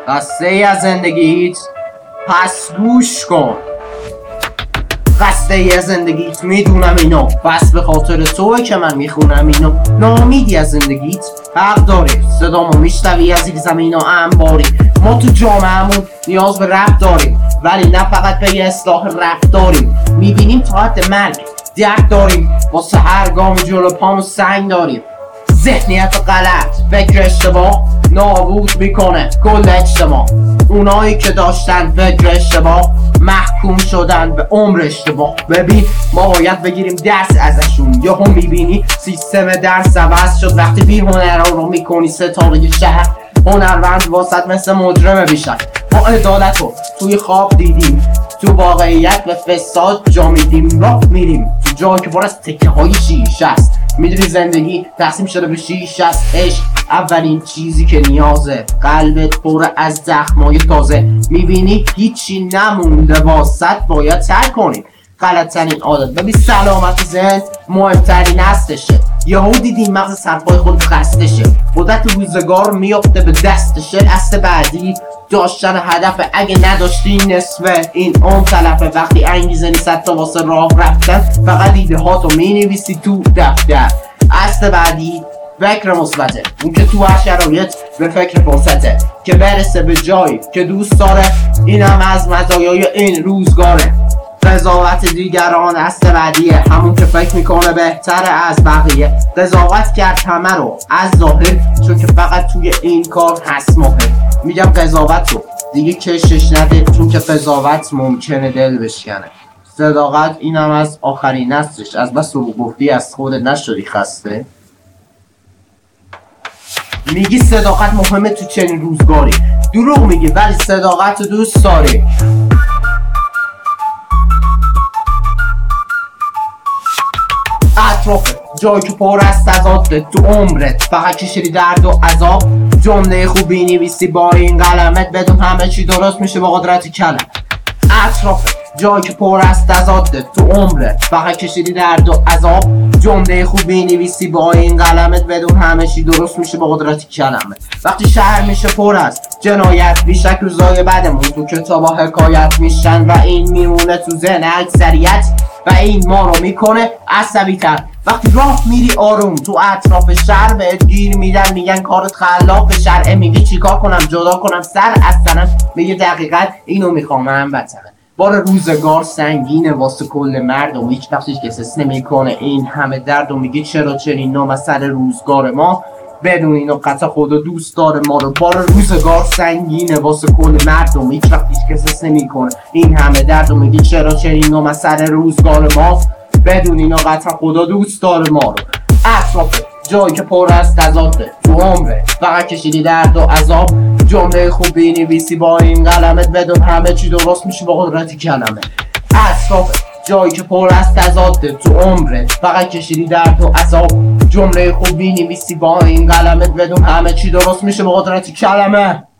قصه ای از زندگیت؟ پس گوش کن. قصه ای از زندگیت میدونم اینو، بس به خاطر توه که من میخونم اینو. ناامیدی از زندگیت؟ حق داری، صدامو میشنوی از این زمین و انباری. ما تو جامعهمون نیاز به رپ داریم، ولی نه فقط به یه اصلاح رفتاریم. میبینیم تا حد مرگ درک داریم، واسه هر گام جلو پامو سنگ داریم. ذهنیت غلط، فکر اشتباه نابود میکنه کل اجتماع. اونایی که داشتن فکر اشتباه محکوم شدن به عمر اشتباه. ببین ما باید بگیریم درس ازشون. یهو میبینی سیستم درس عوض شد وقتی بی هنرها رو میکنی ستاره شهر. هنرمند واسط مثل مجرم بیشن. ما عدالت رو توی خواب دیدیم، تو واقعیت به فساد جا میدیم. راه میریم تو جایی که پر از تکه های شیشه است. میدونی زندگی تقسیم شده به شیشه است. عشق اولین چیزی که نیازه، قلبت پر از زخمای تازه. میبینی هیچی نمونده واسط، باید ترک کنیم غلط ترین عادت. ببین سلامت ذهن مهمترین هستشه. یهو دیدیم مغز سرپای خود خستشه، قدرت روزگار میافته به دستشه. اصل بعدی داشتن هدف، اگه نداشتی نصف این اون طرفه. وقتی انگیزه نیست تا واسه راه رفتن، فقط ایده هاتو مینویسی تو دفتر. اصل بعدی فکر مثبته، اون که تو هر شرایط به فکر فرصته که برسه به جایی که دوست داره. این هم از مزایای این روزگاره. قضاوت دیگران اصل بعدیه، همون که فکر میکنه بهتره از بقیه. قضاوت کرد همه رو از ظاهر، چون که فقط توی این کار هست ماهر. میگم قضاوت رو دیگه کشش نده، چون که قضاوت ممکنه دل بشکنه. صداقت اینم از آخرین نسلش، از بس رو گفتی از خودت نشدی خسته. میگی صداقت مهمه تو چنین روزگاری، دروغ میگی ولی صداقت رو دوست داری. اطرافت جایی که پر از تضاده، تو عمرت فقط کشیدی درد و عذاب. جمله خوبی نویسی با این قلمت، بدون همه چی درست میشه با قدرت کلمه. اطرافت جایی که پر از تضاده، تو عمرت فقط کشیدی درد و عذاب. جمله خوبی نویسی با این قلمت، بدون همه چی درست میشه با قدرت کلمه. وقتی شهر میشه پر از جنایت، بیشک روزای بعدمون تو کتابا حکایت میشن و این میمونه تو ذهن اکثریت و این ما رو میکنه عصبی تر. وقتی راه میری آروم تو اطراف شهر، بهت گیر میدن میگن کارت خلاف شرعه. میگی چیکار کنم جدا کنم سر از تنم، میگه دقیقاً اینو میخوام من وطنم. بار روزگار سنگینه واسه کل مردم، هیچ وقتش کسس نمیکنه این همه درد. و میگی چرا چنین نام سر روزگار ما، بدون اینو قطع خدا دوست داره ما رو. بار روزگار سنگینه واسه کل مردم، هیچ وقتش کسس نمیکنه این همه درد. و میگی چرا چنین نام سر روزگار ما، بدون اینو قطع خدا دوست داره ما رو. اطراف جایی که پر از تضاده، تو عمره فقط کشیدی درد و عذاب. جمله خوبی نویسی با این قلمت، بدون همه چی درست میشه با قدرت کلمه. اطراف جایی که پر از تضاده، تو عمرت فقط کشیدی درد و عذاب. جمله خوبی نویسی با این قلمت، بدون همه چی درست میشه با قدرت کلمه.